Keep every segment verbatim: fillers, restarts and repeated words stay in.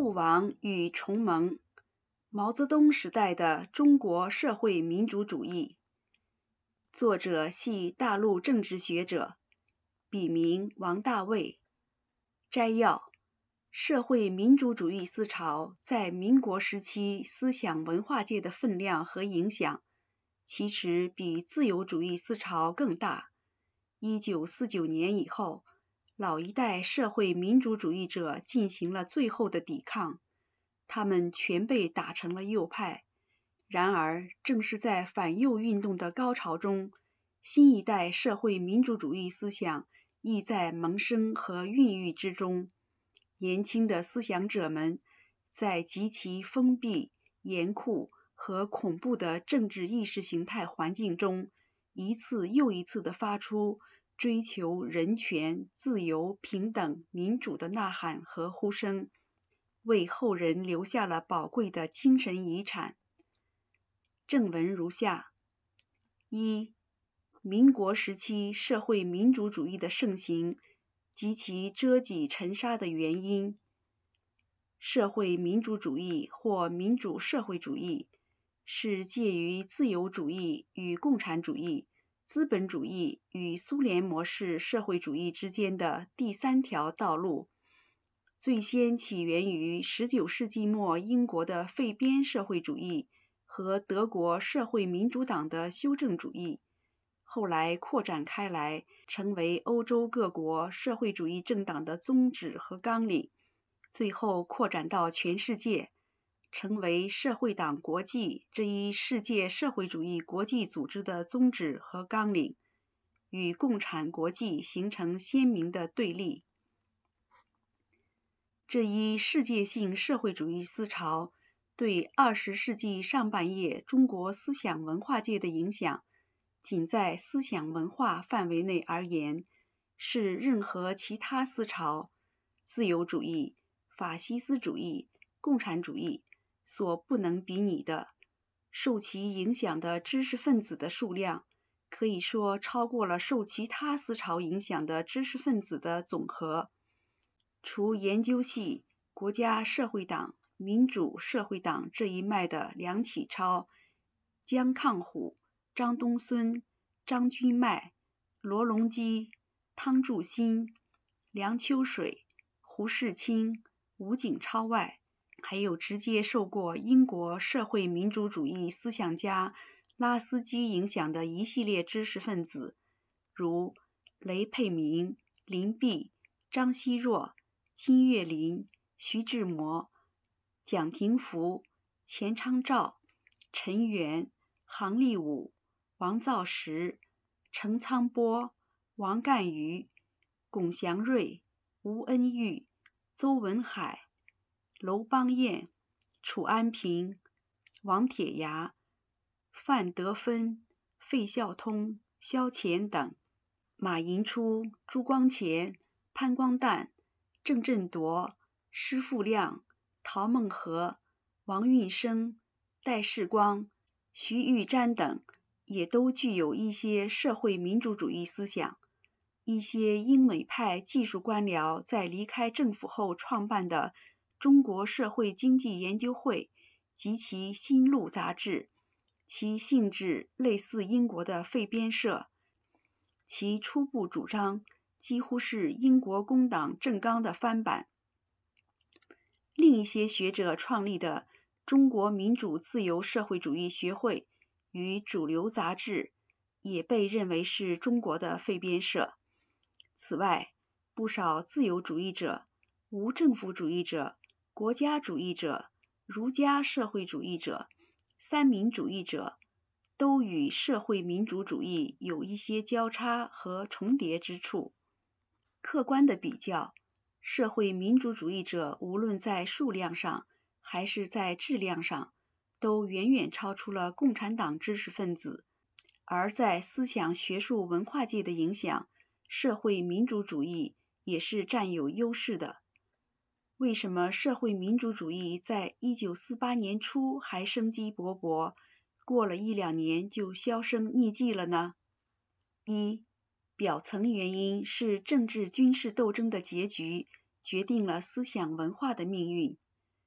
兔王与重蒙，毛泽东时代的中国社会民主主义。作者系大陆政治学者，笔名王大卫。摘要：社会民主主义思潮在民国时期思想文化界的分量和影响，其实比自由主义思潮更大。一九四九年以后，老一代社会民主主义者进行了最后的抵抗，他们全被打成了右派。然而，正是在反右运动的高潮中，新一代社会民主主义思想亦在萌生和孕育之中。年轻的思想者们在极其封闭、严酷和恐怖的政治意识形态环境中，一次又一次地发出追求人权、自由、平等、民主的呐喊和呼声，为后人留下了宝贵的精神遗产。正文如下：一、民国时期社会民主主义的盛行及其折戟沉沙的原因。社会民主主义或民主社会主义是介于自由主义与共产主义、资本主义与苏联模式社会主义之间的第三条道路。最先起源于十九世纪末英国的废边社会主义和德国社会民主党的修正主义，后来扩展开来，成为欧洲各国社会主义政党的宗旨和纲领，最后扩展到全世界，成为社会党国际这一世界社会主义国际组织的宗旨和纲领，与共产国际形成鲜明的对立。这一世界性社会主义思潮对二十世纪上半叶中国思想文化界的影响，仅在思想文化范围内而言，是任何其他思潮，自由主义、法西斯主义、共产主义所不能比拟的。受其影响的知识分子的数量，可以说超过了受其他思潮影响的知识分子的总和。除研究系、国家社会党、民主社会党这一脉的梁启超、姜抗虎、张东荪、张君迈、罗隆基、汤祝新、梁秋水、胡适清、吴景超外，还有直接受过英国社会民主主义思想家拉斯基影响的一系列知识分子，如雷佩明、林弼、张奚若、金岳霖、徐志摩、蒋廷福、钱昌照、陈元、杭立武、王造时、程苍波、王干瑜、龚祥瑞、吴恩玉、邹文海、楼邦彦、楚安平、王铁牙、范德芬、费孝通、萧乾等，马寅初、朱光潜、潘光旦、郑振铎、施傅亮、陶孟和、王运生、戴世光、徐玉瞻等，也都具有一些社会民主主义思想。一些英美派技术官僚在离开政府后创办的中国社会经济研究会及其新路杂志，其性质类似英国的废边社，其初步主张几乎是英国工党政纲的翻版。另一些学者创立的中国民主自由社会主义学会与主流杂志，也被认为是中国的废边社。此外，不少自由主义者、无政府主义者、国家主义者、儒家社会主义者、三民主义者，都与社会民主主义有一些交叉和重叠之处。客观的比较，社会民主主义者无论在数量上还是在质量上，都远远超出了共产党知识分子，而在思想学术文化界的影响，社会民主主义也是占有优势的。为什么社会民主主义在一九四八年初还生机勃勃，过了一两年就销声匿迹了呢？一、表层原因是政治军事斗争的结局决定了思想文化的命运。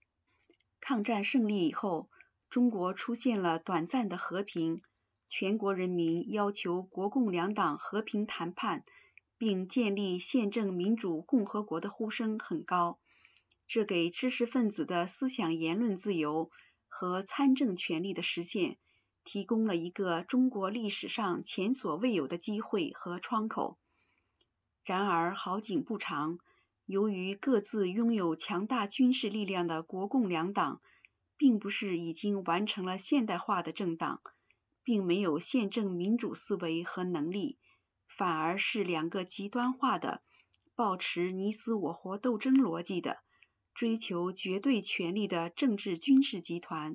抗战胜利以后，中国出现了短暂的和平，全国人民要求国共两党和平谈判，并建立宪政民主共和国的呼声很高，这给知识分子的思想言论自由和参政权利的实现提供了一个中国历史上前所未有的机会和窗口。然而好景不长，由于各自拥有强大军事力量的国共两党，并不是已经完成了现代化的政党，并没有宪政民主思维和能力，反而是两个极端化的、抱持你死我活斗争逻辑的、追求绝对权力的政治军事集团。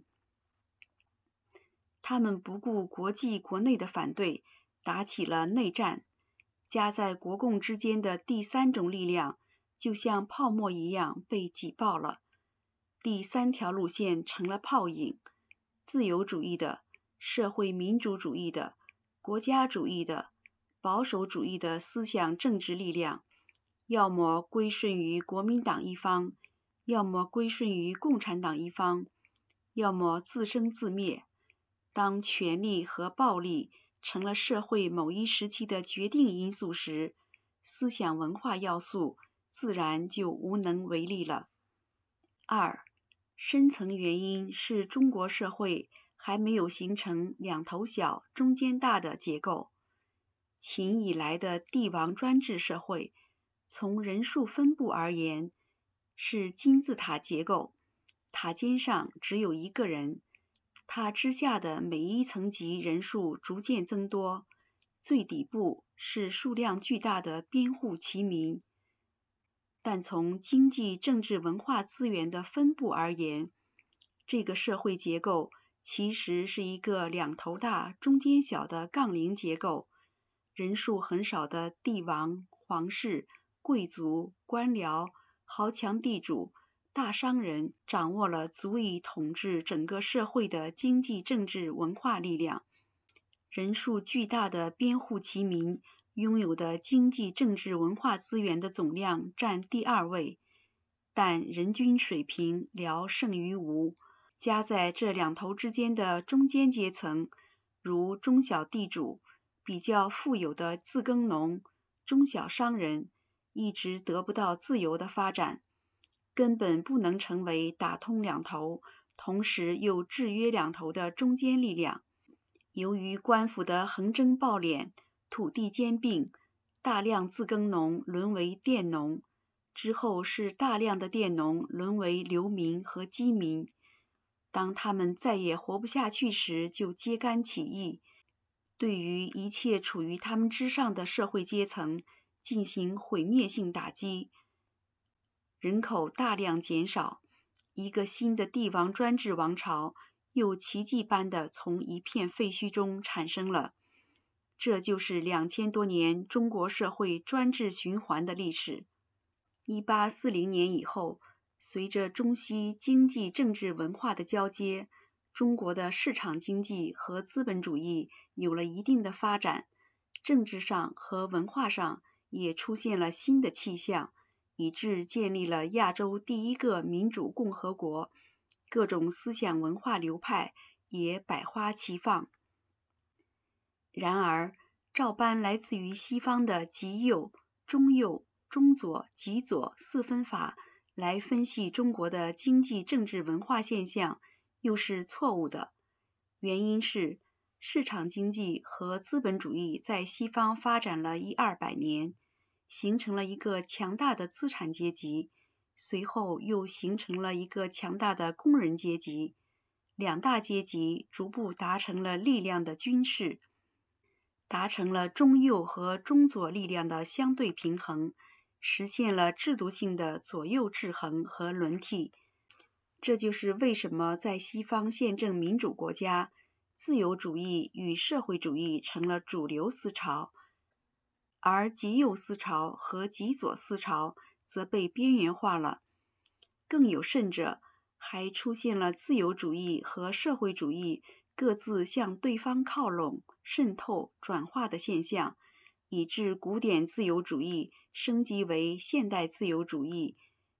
他们不顾国际国内的反对，打起了内战。夹在国共之间的第三种力量，就像泡沫一样被挤爆了。第三条路线成了泡影，自由主义的、社会民主主义的、国家主义的、保守主义的思想政治力量，要么归顺于国民党一方，要么归顺于共产党一方，要么自生自灭。当权力和暴力成了社会某一时期的决定因素时，思想文化要素自然就无能为力了。二，深层原因是中国社会还没有形成两头小、中间大的结构。秦以来的帝王专制社会，从人数分布而言，是金字塔结构，塔尖上只有一个人。它之下的每一层级人数逐渐增多，最底部是数量巨大的编户齐民。但从经济、政治、文化资源的分布而言，这个社会结构其实是一个两头大、中间小的杠铃结构。人数很少的帝王、皇室、贵族、官僚、豪强地主、大商人掌握了足以统治整个社会的经济、政治、文化力量。人数巨大的编户齐民拥有的经济、政治、文化资源的总量占第二位，但人均水平聊胜于无。夹在这两头之间的中间阶层，如中小地主、比较富有的自耕农、中小商人，一直得不到自由的发展，根本不能成为打通两头，同时又制约两头的中坚力量。由于官府的横征暴敛、土地兼并，大量自耕农沦为佃农，之后是大量的佃农沦为流民和饥民。当他们再也活不下去时，就揭竿起义，对于一切处于他们之上的社会阶层进行毁灭性打击。人口大量减少，一个新的帝王专制王朝又奇迹般地从一片废墟中产生了。这就是两千多年中国社会专制循环的历史。一八四零年以后，随着中西经济、政治、文化的交接，中国的市场经济和资本主义有了一定的发展，政治上和文化上也出现了新的气象，以致建立了亚洲第一个民主共和国，各种思想文化流派也百花齐放。然而，照搬来自于西方的极右、中右、中左、极左四分法来分析中国的经济、政治、文化现象，又是错误的。原因是，市场经济和资本主义在西方发展了一二百年，形成了一个强大的资产阶级，随后又形成了一个强大的工人阶级，两大阶级逐步达成了力量的均势，达成了中右和中左力量的相对平衡，实现了制度性的左右制衡和轮替。这就是为什么在西方宪政民主国家，自由主义与社会主义成了主流思潮，而极右思潮和极左思潮则被边缘化了。更有甚者，还出现了自由主义和社会主义各自向对方靠拢、渗透、转化的现象，以致古典自由主义升级为现代自由主义，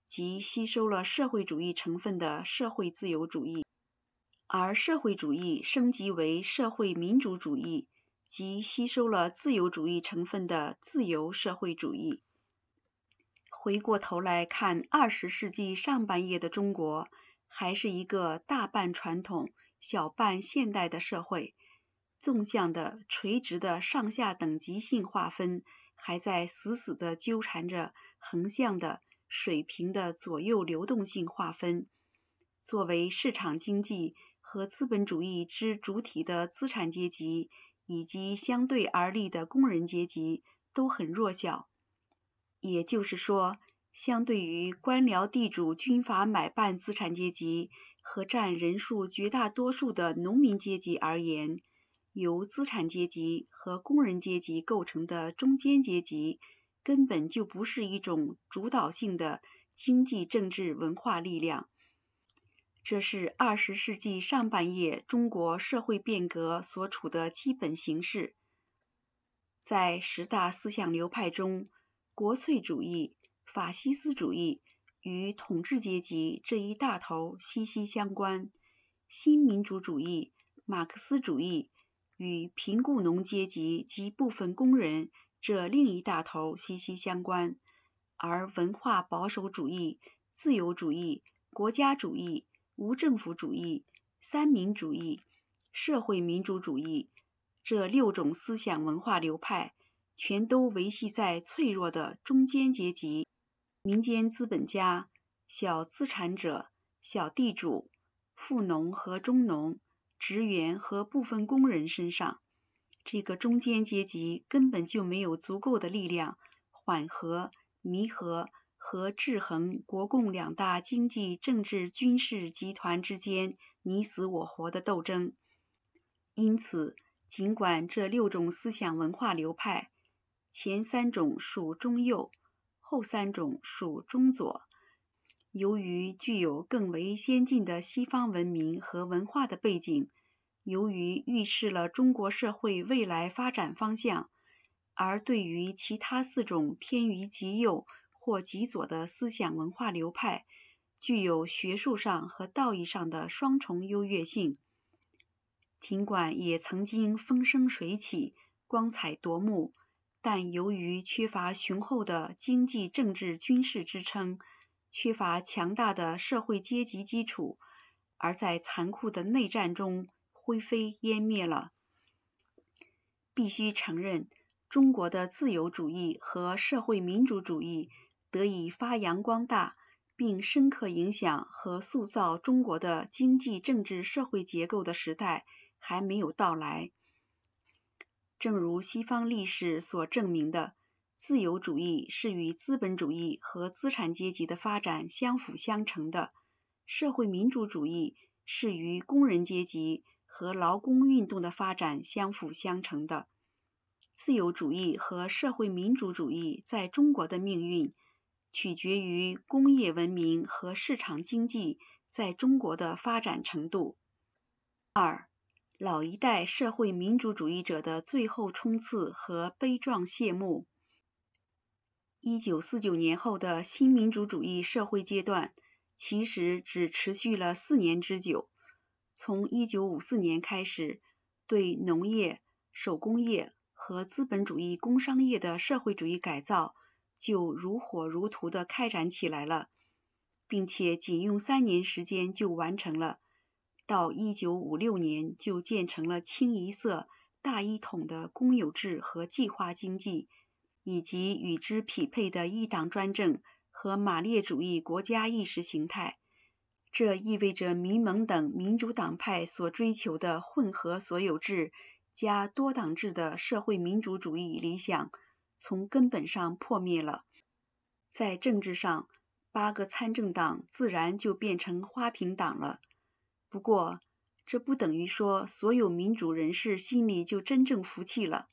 即吸收了社会主义成分的社会自由主义，而社会主义升级为社会民主主义，即吸收了自由主义成分的自由社会主义。回过头来看二十世纪上半叶的中国，还是一个大半传统、小半现代的社会，纵向的、垂直的上下等级性划分还在死死地纠缠着横向的、水平的左右流动性划分。作为市场经济和资本主义之主体的资产阶级，以及相对而立的工人阶级都很弱小。也就是说，相对于官僚地主军阀买办资产阶级和占人数绝大多数的农民阶级而言，由资产阶级和工人阶级构成的中间阶级根本就不是一种主导性的经济政治文化力量。这是二十世纪上半叶中国社会变革所处的基本形势。在十大思想流派中，国粹主义、法西斯主义与统治阶级这一大头息息相关，新民主主义、马克思主义与贫雇农阶级及部分工人这另一大头息息相关，而文化保守主义、自由主义、国家主义、无政府主义、三民主义、社会民主主义这六种思想文化流派全都维系在脆弱的中间阶级、民间资本家、小资产者、小地主、富农和中农、职员和部分工人身上。这个中间阶级根本就没有足够的力量缓和、弥合和制衡国共两大经济、政治、军事集团之间你死我活的斗争。因此，尽管这六种思想文化流派，前三种属中右，后三种属中左，由于具有更为先进的西方文明和文化的背景，由于预示了中国社会未来发展方向，而对于其他四种偏于极右或极左的思想文化流派，具有学术上和道义上的双重优越性。尽管也曾经风生水起、光彩夺目，但由于缺乏雄厚的经济、政治、军事支撑，缺乏强大的社会阶级基础，而在残酷的内战中灰飞烟灭了。必须承认，中国的自由主义和社会民主主义得以发扬光大，并深刻影响和塑造中国的经济、政治、社会结构的时代还没有到来。正如西方历史所证明的，自由主义是与资本主义和资产阶级的发展相辅相成的，社会民主主义是与工人阶级和劳工运动的发展相辅相成的。自由主义和社会民主主义在中国的命运，取决于工业文明和市场经济在中国的发展程度。二、老一代社会民主主义者的最后冲刺和悲壮谢幕。一九四九年后的新民主主义社会阶段，其实只持续了四年之久。从一九五四年开始，对农业、手工业和资本主义工商业的社会主义改造就如火如荼地开展起来了，并且仅用三年时间就完成了。到一九五六年就建成了清一色、大一统的公有制和计划经济，以及与之匹配的一党专政和马列主义国家意识形态。这意味着民盟等民主党派所追求的混合所有制加多党制的社会民主主义理想从根本上破灭了。在政治上，八个参政党自然就变成花瓶党了。不过，这不等于说所有民主人士心里就真正服气了。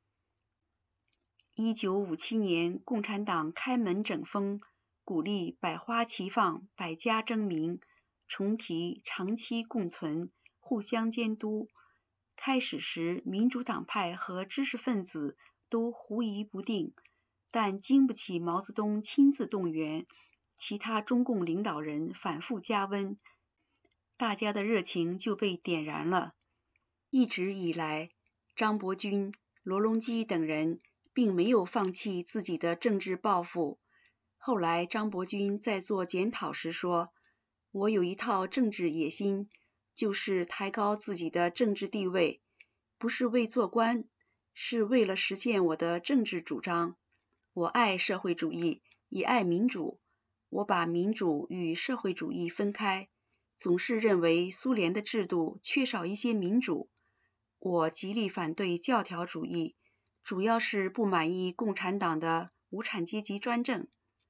一九五七年，共产党开门整风，鼓励百花齐放、百家争鸣，重提长期共存、互相监督。开始时，民主党派和知识分子都狐疑不定，但经不起毛泽东亲自动员， 其他中共领导人反复加温，大家的热情就被点燃了。一直以来，张伯钧、罗隆基等人并没有放弃自己的政治抱负。后来张伯钧在做检讨时说，我有一套政治野心，就是抬高自己的政治地位，不是为做官，是为了实现我的政治主张。我爱社会主义，也爱民主，我把民主与社会主义分开，总是认为苏联的制度缺少一些民主。我极力反对教条主义，主要是不满意共产党的无产阶级专政。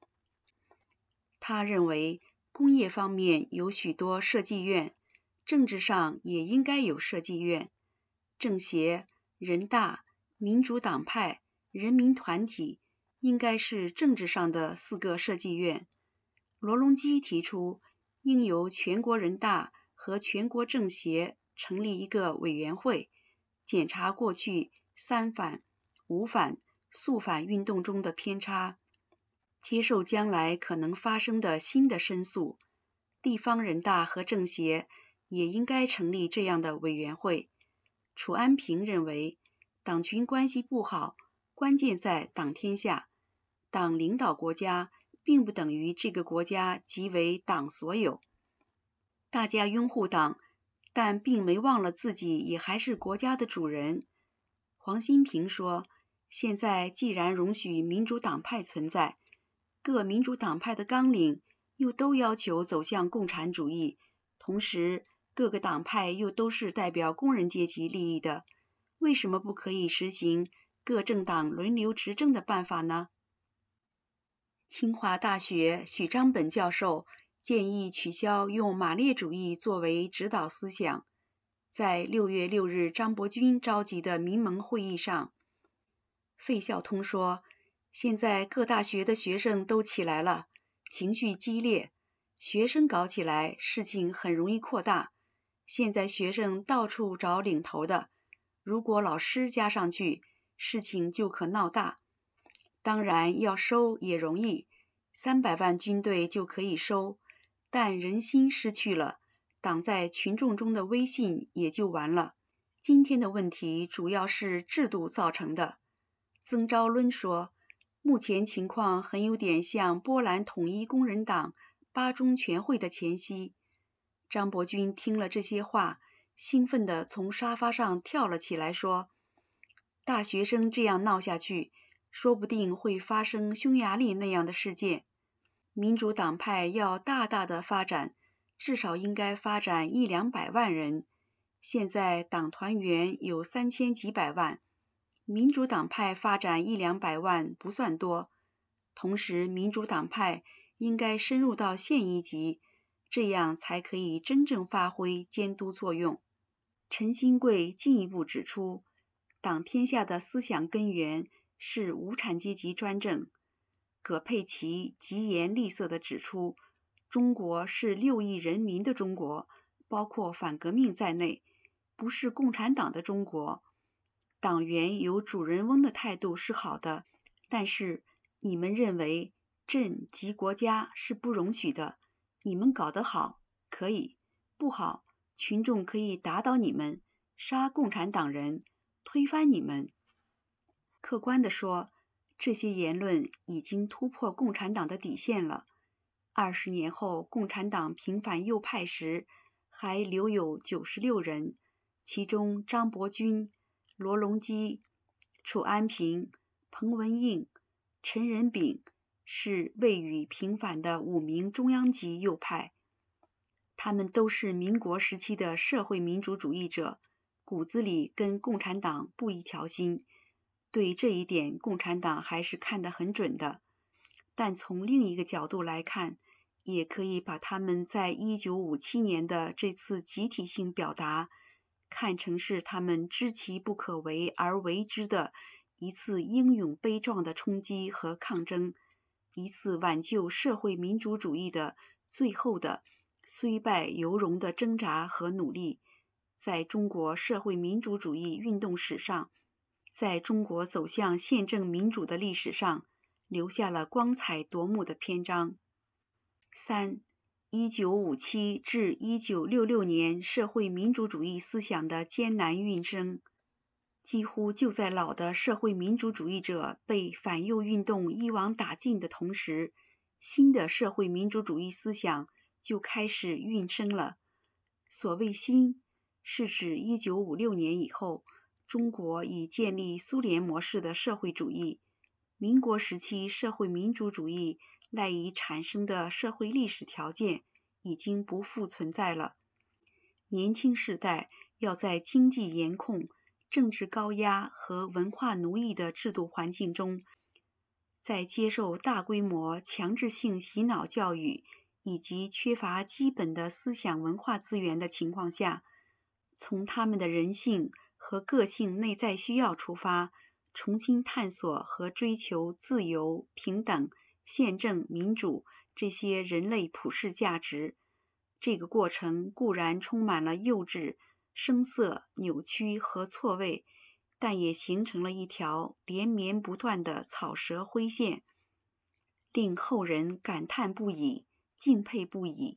他认为工业方面有许多设计院，政治上也应该有设计院。政协、人大、民主党派、人民团体应该是政治上的四个设计院。罗隆基提出，应由全国人大和全国政协成立一个委员会，检查过去三反、五反、肃反运动中的偏差，接受将来可能发生的新的申诉。地方人大和政协也应该成立这样的委员会。楚安平认为，党群关系不好，关键在党天下。党领导国家，并不等于这个国家即为党所有。大家拥护党，但并没忘了自己也还是国家的主人。黄新平说，现在既然容许民主党派存在，各民主党派的纲领又都要求走向共产主义，同时各个党派又都是代表工人阶级利益的，为什么不可以实行各政党轮流执政的办法呢？清华大学许章本教授建议取消用马列主义作为指导思想。在六月六日张伯钧召集的民盟会议上，费孝通说，现在各大学的学生都起来了，情绪激烈，学生搞起来，事情很容易扩大。现在学生到处找领头的，如果老师加上去，事情就可闹大。当然要收也容易，三百万军队就可以收，但人心失去了，党在群众中的威信也就完了。今天的问题主要是制度造成的。曾昭伦说，目前情况很有点像波兰统一工人党八中全会的前夕。张伯钧听了这些话，兴奋地从沙发上跳了起来，说，大学生这样闹下去，说不定会发生匈牙利那样的事件。民主党派要大大的发展，至少应该发展一两百万人。现在党团员有三千几百万，民主党派发展一两百万不算多。同时，民主党派应该深入到县一级，这样才可以真正发挥监督作用。陈新贵进一步指出，党天下的思想根源是无产阶级专政。葛佩奇疾言厉色地指出，中国是六亿人民的中国，包括反革命在内，不是共产党的中国。党员有主人翁的态度是好的，但是你们认为朕及国家是不容许的。你们搞得好，可以；不好，群众可以打倒你们，杀共产党人，推翻你们。客观地说，这些言论已经突破共产党的底线了。二十年后，共产党平反右派时，还留有九十六人，其中张伯钧、罗隆基、楚安平、彭文应、陈仁炳是未予平反的五名中央级右派。他们都是民国时期的社会民主主义者，骨子里跟共产党不一条心。对这一点，共产党还是看得很准的。但从另一个角度来看，也可以把他们在一九五七年的这次集体性表达，看成是他们知其不可为而为之的一次英勇悲壮的冲击和抗争，一次挽救社会民主主义的最后的虽败犹荣的挣扎和努力，在中国社会民主主义运动史上，在中国走向宪政民主的历史上，留下了光彩夺目的篇章。 三、一九五七至一九六六年社会民主主义思想的艰难运生。几乎就在老的社会民主主义者被反右运动一网打尽的同时，新的社会民主主义思想就开始运生了。所谓新，是指一九五六年以后，中国已建立苏联模式的社会主义，民国时期社会民主主义赖以产生的社会历史条件已经不复存在了。年轻世代要在经济严控、政治高压和文化奴役的制度环境中，在接受大规模强制性洗脑教育以及缺乏基本的思想文化资源的情况下，从他们的人性和个性内在需要出发，重新探索和追求自由、平等、宪政、民主这些人类普世价值。这个过程固然充满了幼稚、生涩、扭曲和错位，但也形成了一条连绵不断的草蛇灰线，令后人感叹不已，敬佩不已。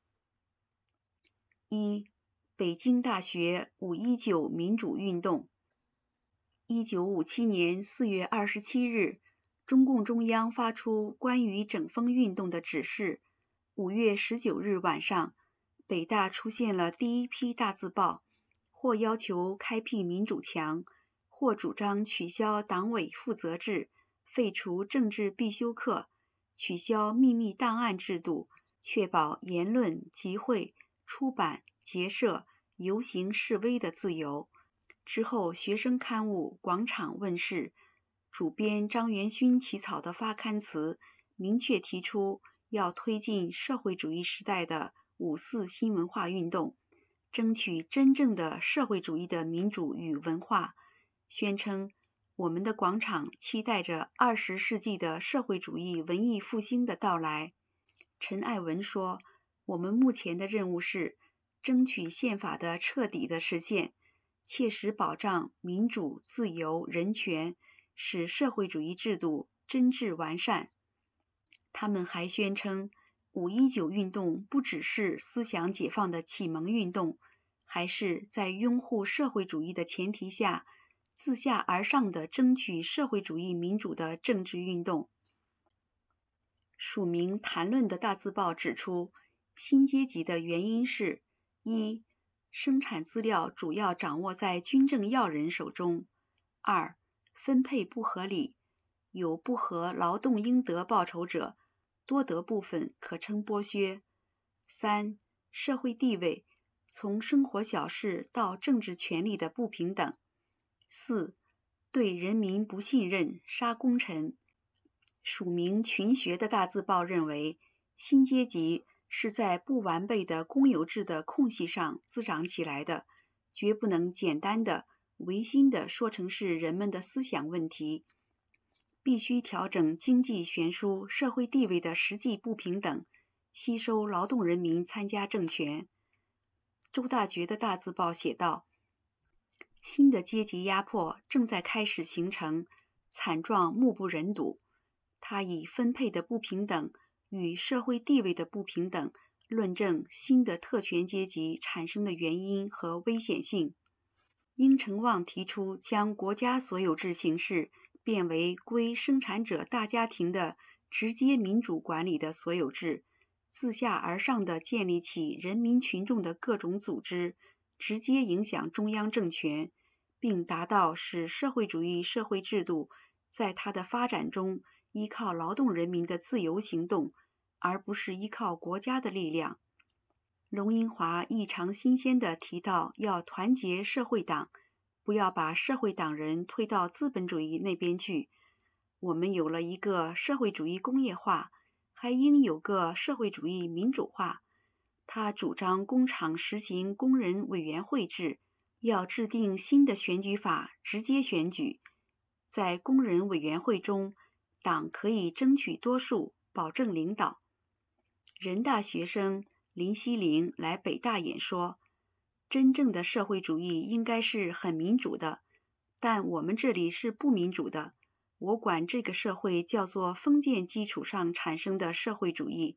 一、北京大学五一九民主运动。一九五七年四月二十七日，中共中央发出关于整风运动的指示。五月十九日晚上，北大出现了第一批大字报，或要求开辟民主墙，或主张取消党委负责制，废除政治必修课，取消秘密档案制度，确保言论、集会、出版、结社、游行示威的自由。之后，学生刊物《广场》问世，主编张元勋起草的发刊词明确提出要推进社会主义时代的五四新文化运动，争取真正的社会主义的民主与文化，宣称我们的广场期待着二十世纪的社会主义文艺复兴的到来。陈爱文说，我们目前的任务是争取宪法的彻底的实现，切实保障民主、自由、人权，使社会主义制度真正完善。他们还宣称，五一九运动不只是思想解放的启蒙运动，还是在拥护社会主义的前提下，自下而上的争取社会主义民主的政治运动。署名谈论的大字报指出，新阶级的原因是：一、生产资料主要掌握在军政要人手中；二、分配不合理，有不合劳动应得报酬者，多得部分可称剥削；三、社会地位，从生活小事到政治权力的不平等；四、对人民不信任，杀功臣。署名群学的大字报认为，新阶级是在不完备的公有制的空隙上滋长起来的，绝不能简单的、违心的说成是人们的思想问题，必须调整经济悬殊、社会地位的实际不平等，吸收劳动人民参加政权。周大觉的大字报写道，新的阶级压迫正在开始形成，惨状目不忍睹。他以分配的不平等与社会地位的不平等论证新的特权阶级产生的原因和危险性。应承望提出将国家所有制形式变为归生产者大家庭的直接民主管理的所有制，自下而上地建立起人民群众的各种组织，直接影响中央政权，并达到使社会主义社会制度在它的发展中依靠劳动人民的自由行动，而不是依靠国家的力量。龙应华异常新鲜地提到要团结社会党，不要把社会党人推到资本主义那边去。我们有了一个社会主义工业化，还应有个社会主义民主化。他主张工厂实行工人委员会制，要制定新的选举法，直接选举。在工人委员会中，党可以争取多数，保证领导。人大学生林希龄来北大演说，真正的社会主义应该是很民主的，但我们这里是不民主的。我管这个社会叫做封建基础上产生的社会主义，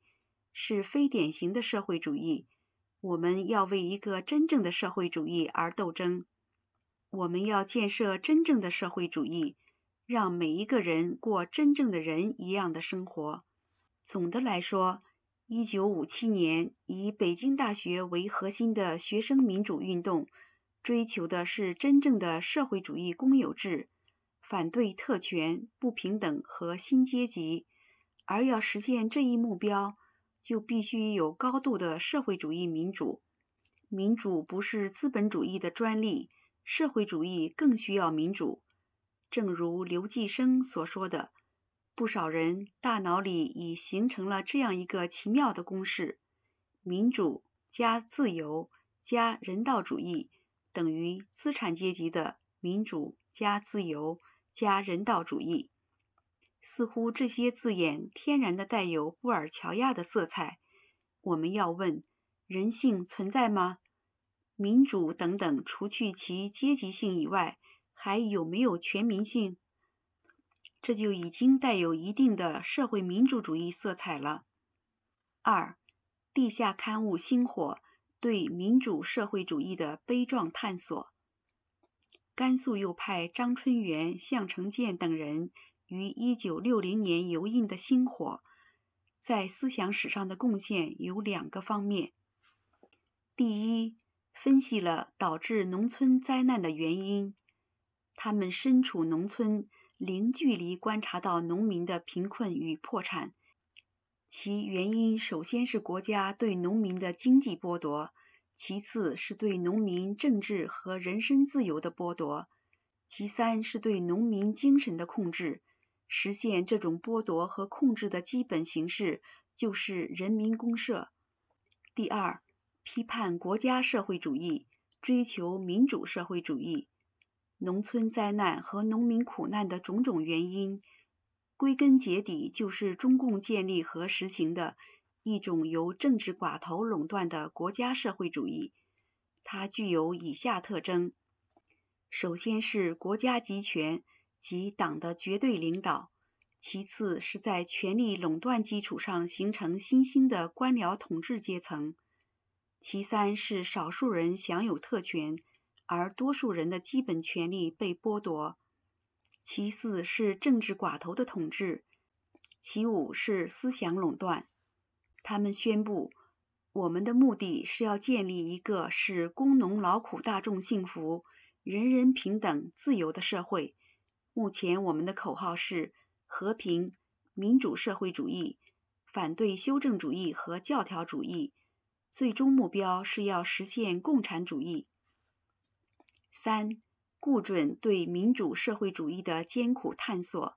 是非典型的社会主义。我们要为一个真正的社会主义而斗争。我们要建设真正的社会主义，让每一个人过真正的人一样的生活。总的来说，一九五七年以北京大学为核心的学生民主运动，追求的是真正的社会主义公有制，反对特权、不平等和新阶级。而要实现这一目标，就必须有高度的社会主义民主。民主不是资本主义的专利，社会主义更需要民主。正如刘继生所说的，不少人大脑里已形成了这样一个奇妙的公式：民主加自由加人道主义等于资产阶级的民主加自由加人道主义。似乎这些字眼天然地带有布尔乔亚的色彩。我们要问：人性存在吗？民主等等，除去其阶级性以外，还有没有全民性？这就已经带有一定的社会民主主义色彩了。二、地下刊物星火对民主社会主义的悲壮探索。甘肃右派张春元、向成建等人于一九六零年油印的《星火》，在思想史上的贡献有两个方面。第一，分析了导致农村灾难的原因。他们身处农村，零距离观察到农民的贫困与破产。其原因首先是国家对农民的经济剥夺，其次是对农民政治和人身自由的剥夺，其三是对农民精神的控制。实现这种剥夺和控制的基本形式就是人民公社。第二，批判国家社会主义，追求民主社会主义。农村灾难和农民苦难的种种原因，归根结底就是中共建立和实行的一种由政治寡头垄断的国家社会主义。它具有以下特征：首先是国家集权及党的绝对领导，其次是在权力垄断基础上形成新兴的官僚统治阶层，其三是少数人享有特权，而多数人的基本权利被剥夺，其四是政治寡头的统治，其五是思想垄断。他们宣布，我们的目的是要建立一个使工农劳苦大众幸福、人人平等、自由的社会。目前我们的口号是和平、民主社会主义，反对修正主义和教条主义，最终目标是要实现共产主义。三、顾准对民主社会主义的艰苦探索。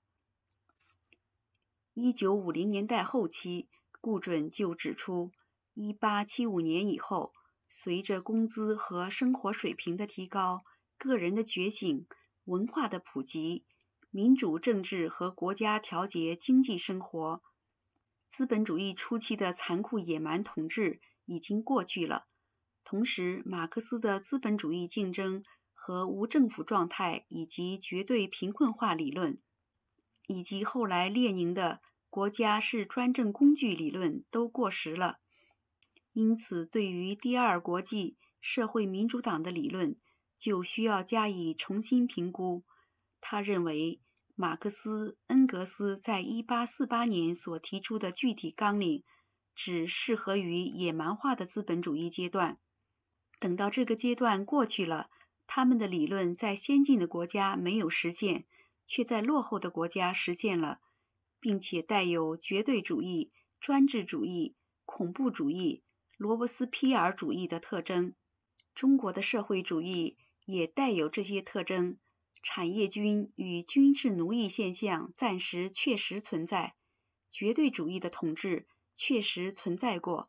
一九五零年代后期，顾准就指出，一八七五年以后，随着工资和生活水平的提高，个人的觉醒，文化的普及，民主政治和国家调节经济生活，资本主义初期的残酷野蛮统治已经过去了。同时，马克思的资本主义竞争和无政府状态以及绝对贫困化理论，以及后来列宁的国家是专政工具理论都过时了。因此，对于第二国际社会民主党的理论，就需要加以重新评估。他认为，马克思、恩格斯在一八四八年所提出的具体纲领，只适合于野蛮化的资本主义阶段。等到这个阶段过去了，他们的理论在先进的国家没有实现，却在落后的国家实现了，并且带有绝对主义、专制主义、恐怖主义、罗伯斯庇尔主义的特征。中国的社会主义也带有这些特征。产业军与军事奴役现象暂时确实存在，绝对主义的统治确实存在过。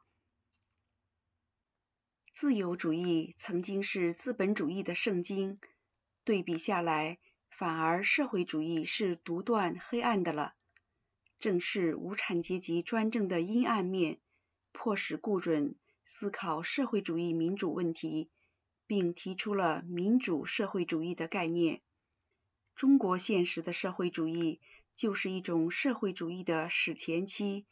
自由主义曾经是资本主义的圣经，对比下来，反而社会主义是独断黑暗的了。正是无产阶级专政的阴暗面，迫使顾准思考社会主义民主问题，并提出了民主社会主义的概念。中国现实的社会主义就是一种社会主义的史前期，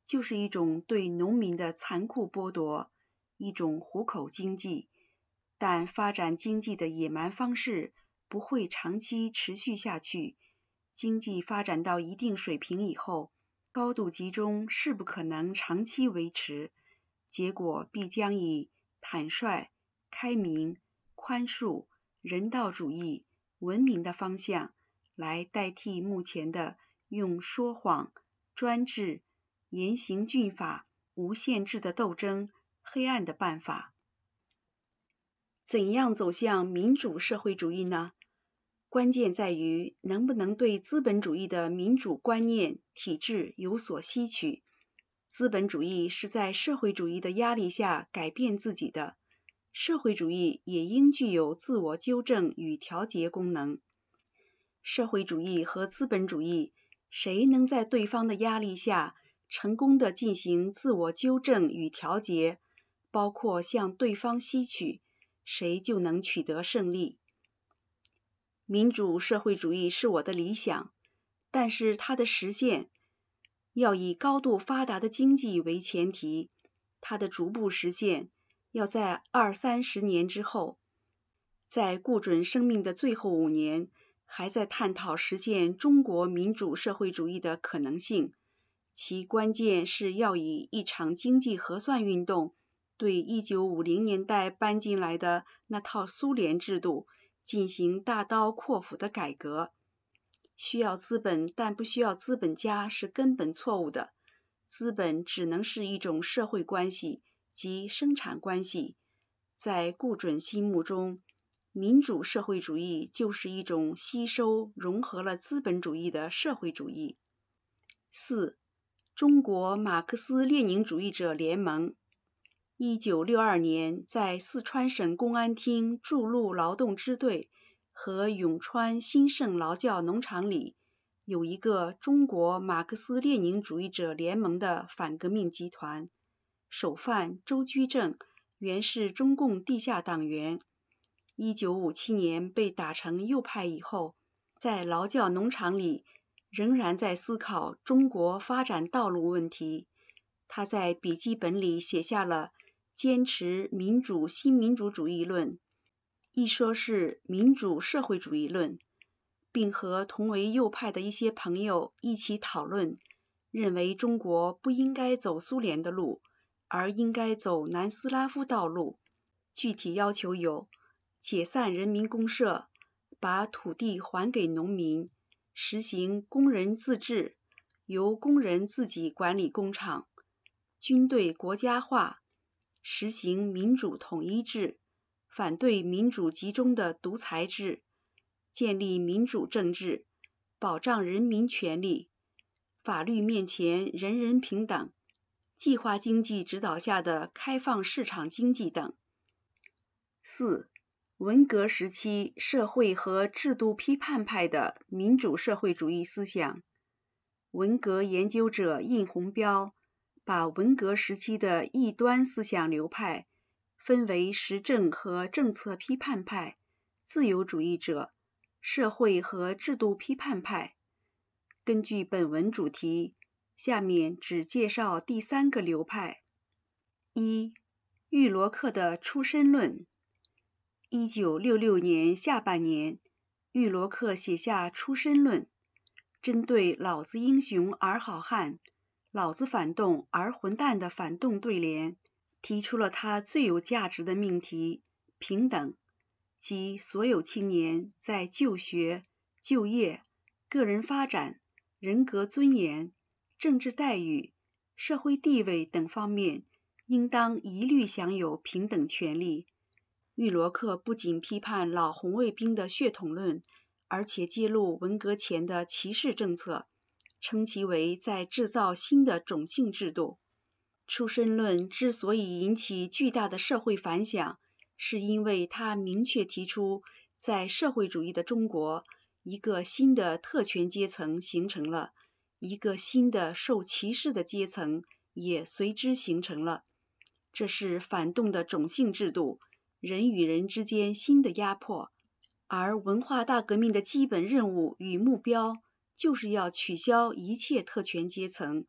就是一种对农民的残酷剥夺，一种糊口经济。但发展经济的野蛮方式不会长期持续下去，经济发展到一定水平以后，高度集中是不可能长期维持，结果必将以坦率、开明、宽恕、人道主义、文明的方向来代替目前的用说谎、专制、严刑峻法、无限制的斗争、黑暗的办法。怎样走向民主社会主义呢？关键在于能不能对资本主义的民主观念、体制有所吸取。资本主义是在社会主义的压力下改变自己的，社会主义也应具有自我纠正与调节功能。社会主义和资本主义，谁能在对方的压力下成功地进行自我纠正与调节，包括向对方吸取，谁就能取得胜利。民主社会主义是我的理想，但是它的实现要以高度发达的经济为前提，它的逐步实现要在二三十年之后。在顾准生命的最后五年，还在探讨实现中国民主社会主义的可能性，其关键是要以一场经济核算运动对一九五零年代搬进来的那套苏联制度进行大刀阔斧的改革。需要资本但不需要资本家是根本错误的，资本只能是一种社会关系及生产关系。在顾准心目中，民主社会主义就是一种吸收融合了资本主义的社会主义。四、中国马克思列宁主义者联盟。一九六二年，在四川省公安厅筑路劳动支队和永川兴盛劳教农场里，有一个中国马克思列宁主义者联盟的反革命集团，首犯周居正原是中共地下党员，一九五七年被打成右派以后，在劳教农场里仍然在思考中国发展道路问题。他在笔记本里写下了坚持民主新民主主义论，一说是民主社会主义论，并和同为右派的一些朋友一起讨论，认为中国不应该走苏联的路，而应该走南斯拉夫道路。具体要求有：解散人民公社，把土地还给农民，实行工人自治，由工人自己管理工厂，军队国家化，实行民主统一制，反对民主集中的独裁制，建立民主政治，保障人民权利，法律面前人人平等，计划经济指导下的开放市场经济等。四、文革时期社会和制度批判派的民主社会主义思想。文革研究者印鸿标把文革时期的异端思想流派分为实证和政策批判派、自由主义者、社会和制度批判派。根据本文主题，下面只介绍第三个流派。一、玉罗克的出身论。一九六六年下半年，玉罗克写下《出身论》，针对老子英雄而好汉，老子反动而混蛋的反动对联，提出了他最有价值的命题：平等，即所有青年在就学、就业、个人发展、人格尊严、政治待遇、社会地位等方面，应当一律享有平等权利。玉罗克不仅批判老红卫兵的血统论，而且揭露文革前的歧视政策，称其为在制造新的种姓制度。出身论之所以引起巨大的社会反响，是因为它明确提出，在社会主义的中国，一个新的特权阶层形成了，一个新的受歧视的阶层也随之形成了。这是反动的种姓制度，人与人之间新的压迫，而文化大革命的基本任务与目标就是要取消一切特权阶层，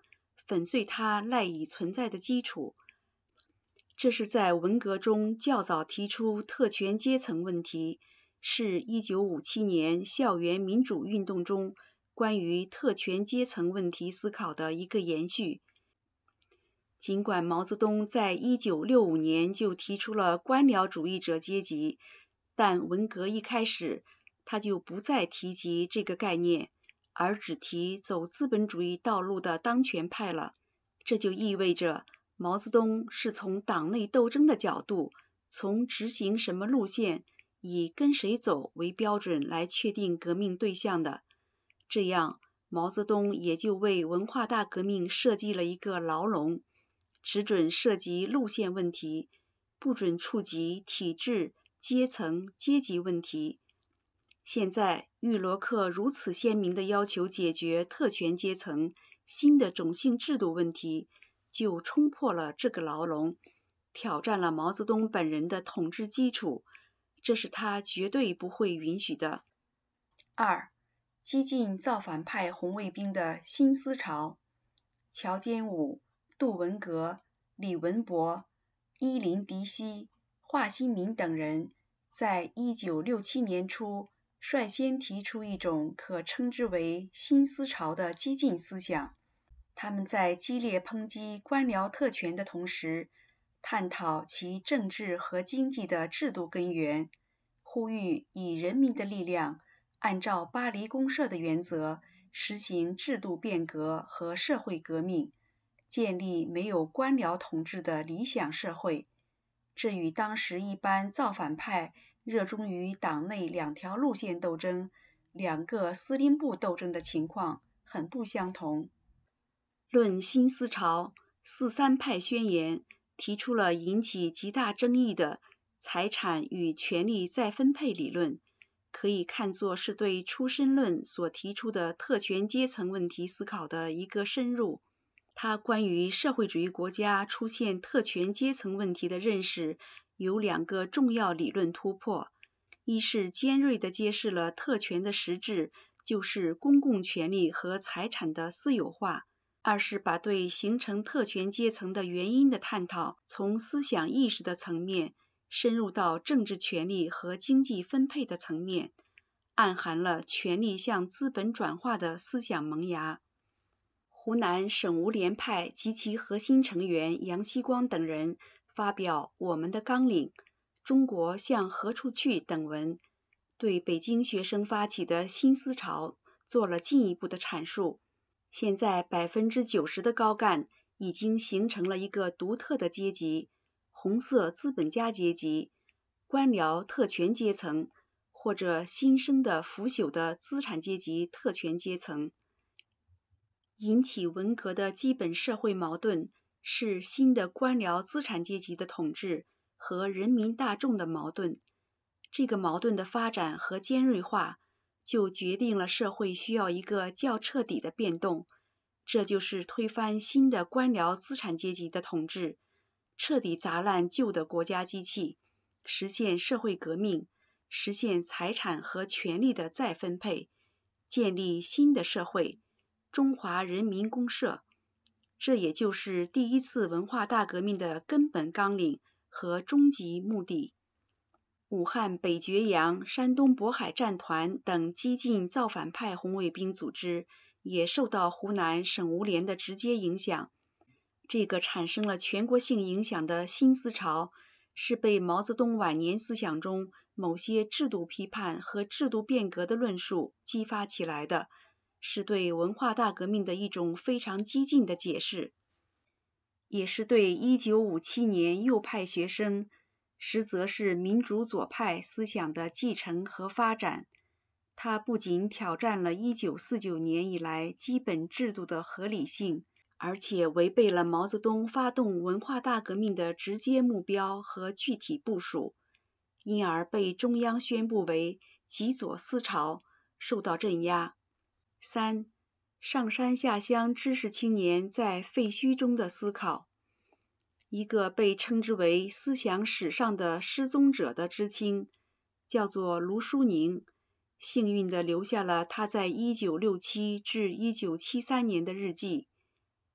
粉碎它赖以存在的基础。这是在文革中较早提出特权阶层问题，是一九五七年校园民主运动中关于特权阶层问题思考的一个延续。尽管毛泽东在一九六五年就提出了官僚主义者阶级，但文革一开始，他就不再提及这个概念，而只提走资本主义道路的当权派了。这就意味着毛泽东是从党内斗争的角度，从执行什么路线，以跟谁走为标准来确定革命对象的。这样，毛泽东也就为文化大革命设计了一个牢笼，只准涉及路线问题，不准触及体制、阶层、阶级问题。现在，玉罗克如此鲜明地要求解决特权阶层新的种姓制度问题，就冲破了这个牢笼，挑战了毛泽东本人的统治基础，这是他绝对不会允许的。二、激进造反派红卫兵的新思潮。乔坚武、杜文革、李文博、伊林迪希、华新民等人在一九六七年初率先提出一种可称之为新思潮的激进思想。他们在激烈抨击官僚特权的同时，探讨其政治和经济的制度根源，呼吁以人民的力量，按照巴黎公社的原则，实行制度变革和社会革命，建立没有官僚统治的理想社会。这与当时一般造反派热衷于党内两条路线斗争、两个司令部斗争的情况很不相同。论新思潮，四三派宣言提出了引起极大争议的财产与权力再分配理论，可以看作是对出身论所提出的特权阶层问题思考的一个深入。它关于社会主义国家出现特权阶层问题的认识有两个重要理论突破：一是尖锐地揭示了特权的实质就是公共权力和财产的私有化；二是把对形成特权阶层的原因的探讨从思想意识的层面深入到政治权力和经济分配的层面，暗含了权力向资本转化的思想萌芽。湖南省无联派及其核心成员杨希光等人发表《我们的纲领》《中国向何处去》等文，对北京学生发起的新思潮做了进一步的阐述。现在百分之九十的高干已经形成了一个独特的阶级——红色资本家阶级、官僚特权阶层，或者新生的腐朽的资产阶级特权阶层。引起文革的基本社会矛盾是新的官僚资产阶级的统治和人民大众的矛盾。这个矛盾的发展和尖锐化，就决定了社会需要一个较彻底的变动，这就是推翻新的官僚资产阶级的统治，彻底砸烂旧的国家机器，实现社会革命，实现财产和权力的再分配，建立新的社会。中华人民公社，这也就是第一次文化大革命的根本纲领和终极目的。武汉北决阳、山东渤海战团等激进造反派红卫兵组织也受到湖南省无联的直接影响。这个产生了全国性影响的新思潮，是被毛泽东晚年思想中某些制度批判和制度变革的论述激发起来的，是对文化大革命的一种非常激进的解释，也是对一九五七年右派学生，实则是民主左派思想的继承和发展。它不仅挑战了一九四九年以来基本制度的合理性，而且违背了毛泽东发动文化大革命的直接目标和具体部署，因而被中央宣布为极左思潮，受到镇压。三、上山下乡知识青年在废墟中的思考。一个被称之为思想史上的失踪者的知青，叫做卢淑宁，幸运地留下了他在一九六七至一九七三年的日记。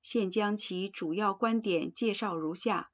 现将其主要观点介绍如下：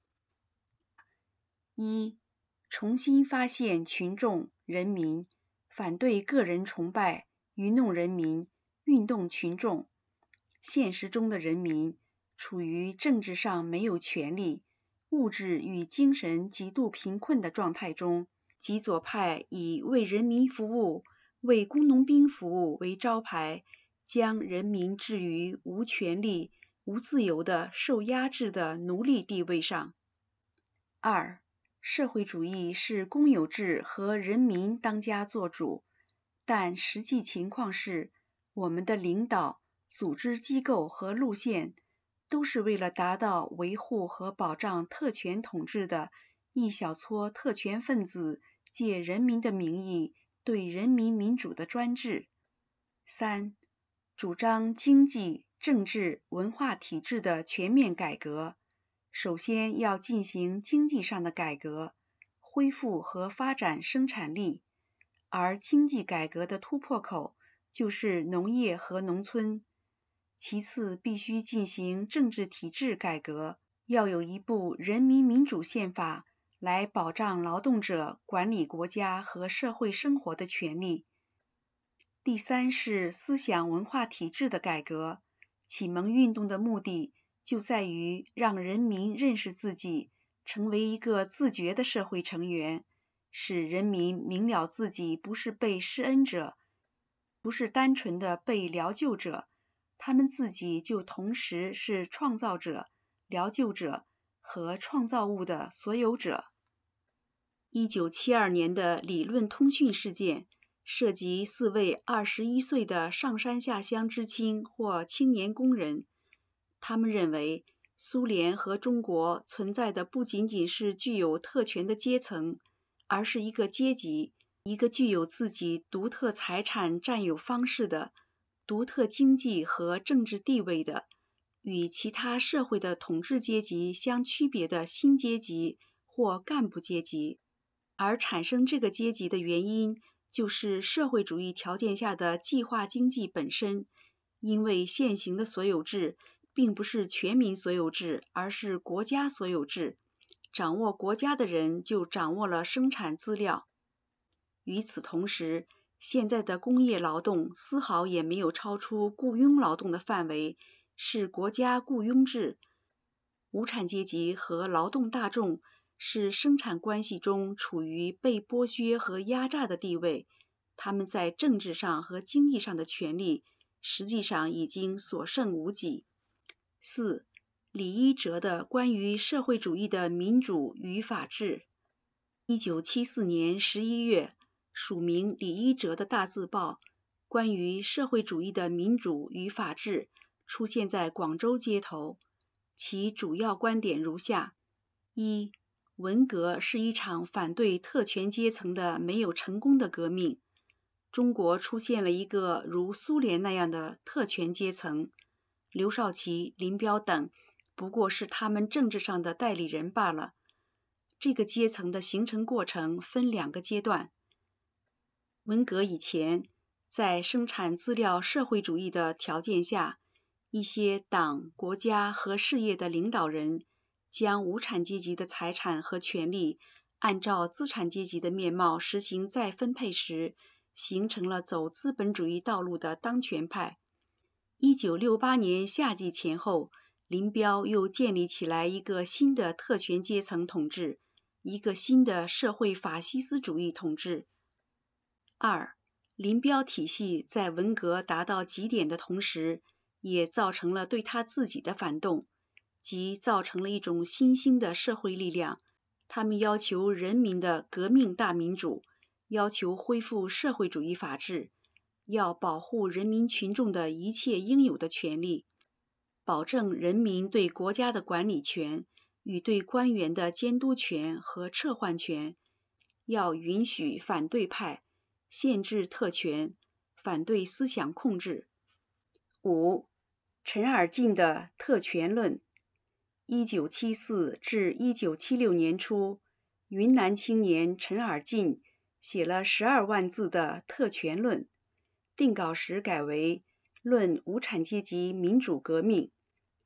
一、重新发现群众、人民，反对个人崇拜，愚弄人民，运动群众。现实中的人民处于政治上没有权利、物质与精神极度贫困的状态中。极左派以为人民服务、为工农兵服务为招牌，将人民置于无权利、无自由的受压制的奴隶地位上。二、社会主义是公有制和人民当家作主，但实际情况是，我们的领导、组织机构和路线都是为了达到维护和保障特权统治的一小撮特权分子借人民的名义对人民民主的专制。三、主张经济、政治、文化体制的全面改革。首先要进行经济上的改革，恢复和发展生产力，而经济改革的突破口就是农业和农村。其次，必须进行政治体制改革，要有一部人民民主宪法来保障劳动者管理国家和社会生活的权利。第三是思想文化体制的改革。启蒙运动的目的就在于让人民认识自己，成为一个自觉的社会成员，使人民明了自己不是被施恩者，不是单纯的被疗救者，他们自己就同时是创造者、疗救者和创造物的所有者。一九七二年的理论通讯事件涉及四位二十一岁的上山下乡知青或青年工人，他们认为苏联和中国存在的不仅仅是具有特权的阶层，而是一个阶级，一个具有自己独特财产占有方式的、独特经济和政治地位的、与其他社会的统治阶级相区别的新阶级或干部阶级。而产生这个阶级的原因，就是社会主义条件下的计划经济本身，因为现行的所有制并不是全民所有制，而是国家所有制。掌握国家的人就掌握了生产资料。与此同时，现在的工业劳动丝毫也没有超出雇佣劳动的范围，是国家雇佣制。无产阶级和劳动大众是生产关系中处于被剥削和压榨的地位，他们在政治上和经济上的权利实际上已经所剩无几。四、李一哲的关于社会主义的民主与法治。一九七四年十一月，署名李一哲的大字报关于社会主义的民主与法治出现在广州街头，其主要观点如下：一、文革是一场反对特权阶层的没有成功的革命。中国出现了一个如苏联那样的特权阶层，刘少奇、林彪等不过是他们政治上的代理人罢了。这个阶层的形成过程分两个阶段。文革以前，在生产资料社会主义的条件下，一些党、国家和事业的领导人将无产阶级的财产和权利按照资产阶级的面貌实行再分配时，形成了走资本主义道路的当权派。一九六八年夏季前后，林彪又建立起来一个新的特权阶层统治，一个新的社会法西斯主义统治。二、林彪体系在文革达到极点的同时，也造成了对他自己的反动，即造成了一种新兴的社会力量。他们要求人民的革命大民主，要求恢复社会主义法治，要保护人民群众的一切应有的权利，保证人民对国家的管理权与对官员的监督权和撤换权，要允许反对派，限制特权，反对思想控制。五、陈尔进的特权论。一九七四至一九七六年初，云南青年陈尔进写了十二万字的《特权论》，定稿时改为《论无产阶级民主革命》。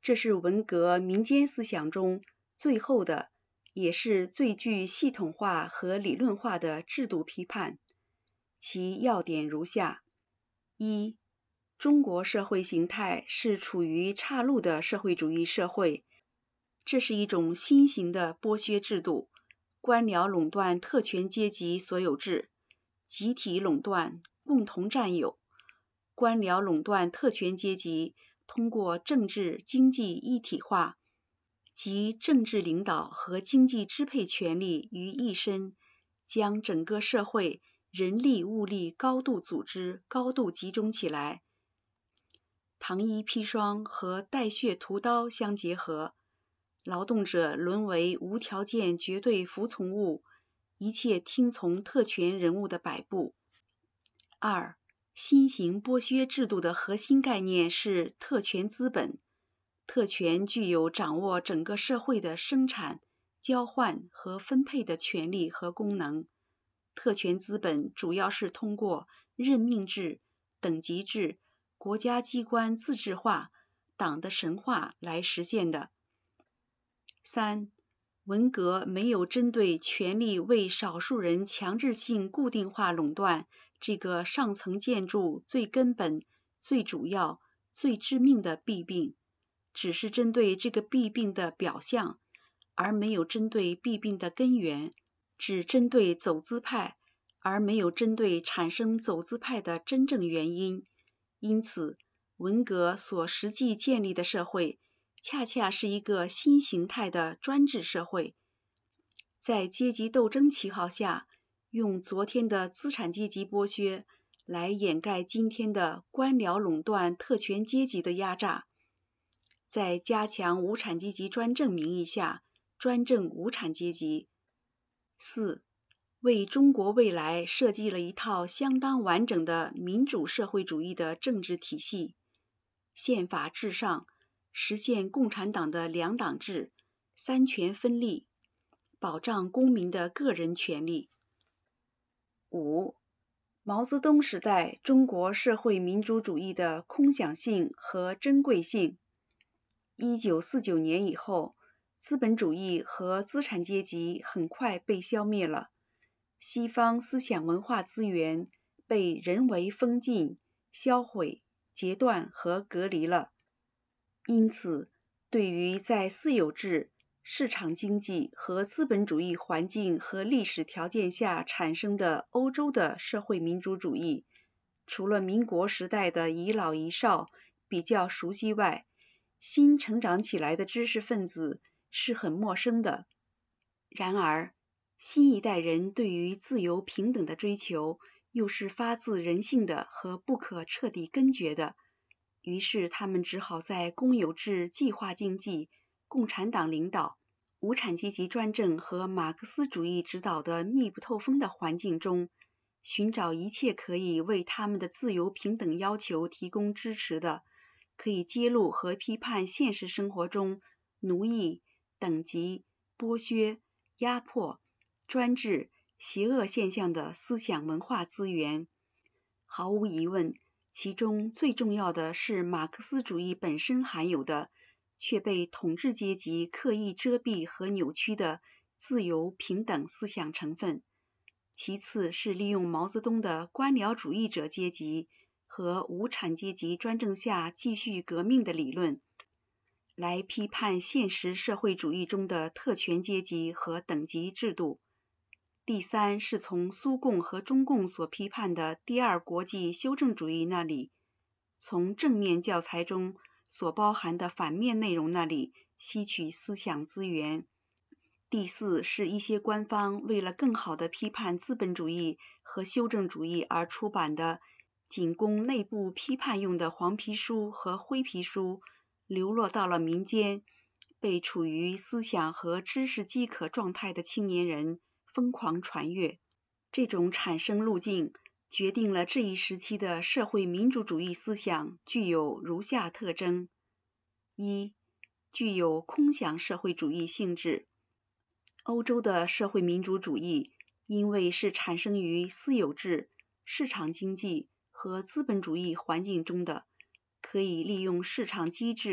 这是文革民间思想中最后的，也是最具系统化和理论化的制度批判。其要点如下：一、中国社会形态是处于岔路的社会主义社会，这是一种新型的剥削制度，官僚垄断特权阶级所有制，集体垄断，共同占有。官僚垄断特权阶级通过政治经济一体化，即政治领导和经济支配权力于一身，将整个社会人力物力高度组织、高度集中起来。糖衣砒霜和带血屠刀相结合，劳动者沦为无条件绝对服从物，一切听从特权人物的摆布。二、新型剥削制度的核心概念是特权资本，特权具有掌握整个社会的生产、交换和分配的权利和功能。特权资本主要是通过任命制、等级制、国家机关自治化、党的神话来实现的。三、文革没有针对权力为少数人强制性固定化垄断这个上层建筑最根本、最主要、最致命的弊病，只是针对这个弊病的表象，而没有针对弊病的根源，只针对走资派，而没有针对产生走资派的真正原因。因此，文革所实际建立的社会，恰恰是一个新形态的专制社会，在阶级斗争旗号下，用昨天的资产阶级剥削来掩盖今天的官僚垄断特权阶级的压榨，在加强无产阶级专政名义下专政无产阶级。四、为中国未来设计了一套相当完整的民主社会主义的政治体系，宪法至上，实现共产党的两党制、三权分立，保障公民的个人权利。五、毛泽东时代中国社会民主主义的空想性和珍贵性。一九四九年以后，资本主义和资产阶级很快被消灭了，西方思想文化资源被人为封禁、销毁、截断和隔离了。因此，对于在私有制、市场经济和资本主义环境和历史条件下产生的欧洲的社会民主主义，除了民国时代的遗老遗少比较熟悉外，新成长起来的知识分子是很陌生的。然而，新一代人对于自由平等的追求，又是发自人性的和不可彻底根绝的。于是他们只好在公有制计划经济、共产党领导、无产阶级专政和马克思主义指导的密不透风的环境中，寻找一切可以为他们的自由平等要求提供支持的，可以揭露和批判现实生活中奴役、等级、剥削、压迫、专制、邪恶现象的思想文化资源。毫无疑问，其中最重要的是马克思主义本身含有的，却被统治阶级刻意遮蔽和扭曲的自由平等思想成分。其次是利用毛泽东的官僚主义者阶级和无产阶级专政下继续革命的理论，来批判现实社会主义中的特权阶级和等级制度。第三是从苏共和中共所批判的第二国际修正主义那里，从正面教材中所包含的反面内容那里吸取思想资源。第四是一些官方为了更好地批判资本主义和修正主义而出版的仅供内部批判用的黄皮书和灰皮书，流落到了民间，被处于思想和知识饥渴状态的青年人疯狂传阅。这种产生路径决定了这一时期的社会民主主义思想具有如下特征：一、具有空想社会主义性质。欧洲的社会民主主义因为是产生于私有制、市场经济和资本主义环境中的，可以利用市场机制、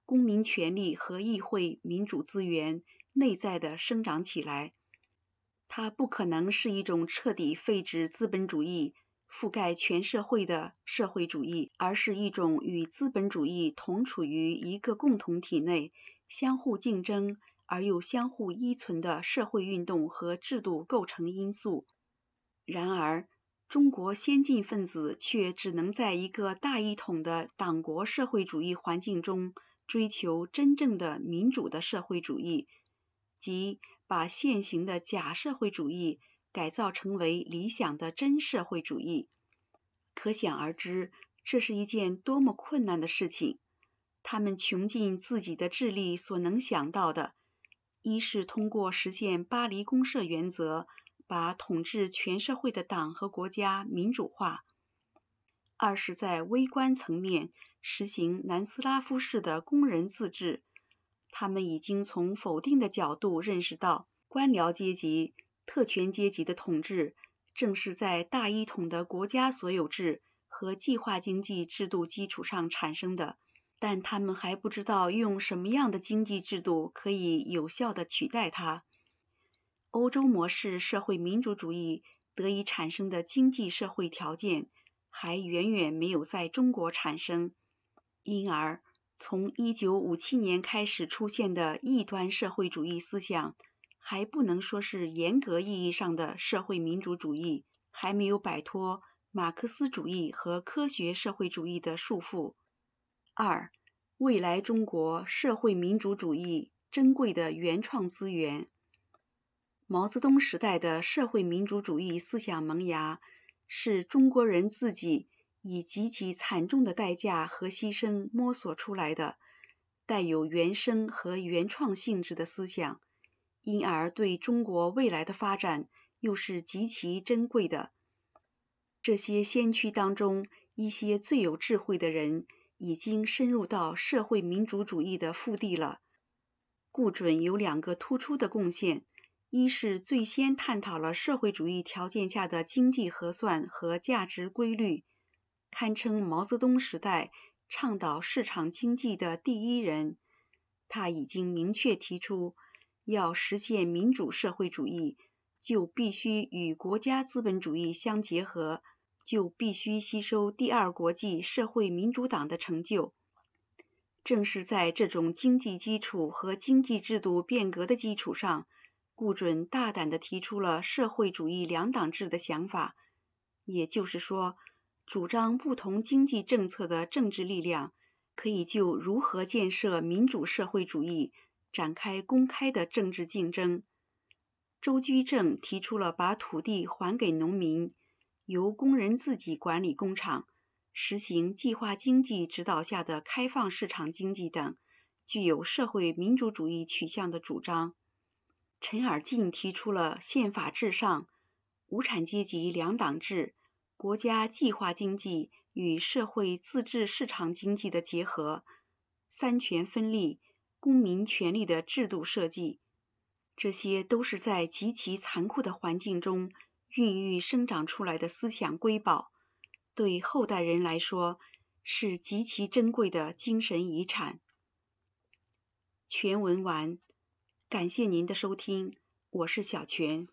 公民权利和议会民主资源内在地生长起来。它不可能是一种彻底废止资本主义、覆盖全社会的社会主义，而是一种与资本主义同处于一个共同体内、相互竞争而又相互依存的社会运动和制度构成因素。然而，中国先进分子却只能在一个大一统的党国社会主义环境中追求真正的民主的社会主义，即把现行的假社会主义改造成为理想的真社会主义。可想而知，这是一件多么困难的事情。他们穷尽自己的智力所能想到的，一是通过实现巴黎公社原则，把统治全社会的党和国家民主化；二是在微观层面实行南斯拉夫式的工人自治。他们已经从否定的角度认识到，官僚阶级、特权阶级的统治正是在大一统的国家所有制和计划经济制度基础上产生的，但他们还不知道用什么样的经济制度可以有效地取代它。欧洲模式社会民主主义得以产生的经济社会条件，还远远没有在中国产生，因而从一九五七年开始出现的异端社会主义思想，还不能说是严格意义上的社会民主主义，还没有摆脱马克思主义和科学社会主义的束缚。二、未来中国社会民主主义珍贵的原创资源。毛泽东时代的社会民主主义思想萌芽，是中国人自己以极其惨重的代价和牺牲摸索出来的，带有原生和原创性质的思想，因而对中国未来的发展又是极其珍贵的。这些先驱当中，一些最有智慧的人已经深入到社会民主主义的腹地了。顾准有两个突出的贡献，一是最先探讨了社会主义条件下的经济核算和价值规律，堪称毛泽东时代倡导市场经济的第一人。他已经明确提出，要实现民主社会主义，就必须与国家资本主义相结合，就必须吸收第二国际社会民主党的成就。正是在这种经济基础和经济制度变革的基础上，顾准大胆地提出了社会主义两党制的想法，也就是说，主张不同经济政策的政治力量可以就如何建设民主社会主义展开公开的政治竞争。周居正提出了把土地还给农民，由工人自己管理工厂，实行计划经济指导下的开放市场经济等具有社会民主主义取向的主张。陈尔进提出了宪法至上、无产阶级两党制、国家计划经济与社会自治市场经济的结合、三权分立、公民权利的制度设计。这些都是在极其残酷的环境中孕育生长出来的思想瑰宝，对后代人来说是极其珍贵的精神遗产。全文完，感谢您的收听，我是小泉。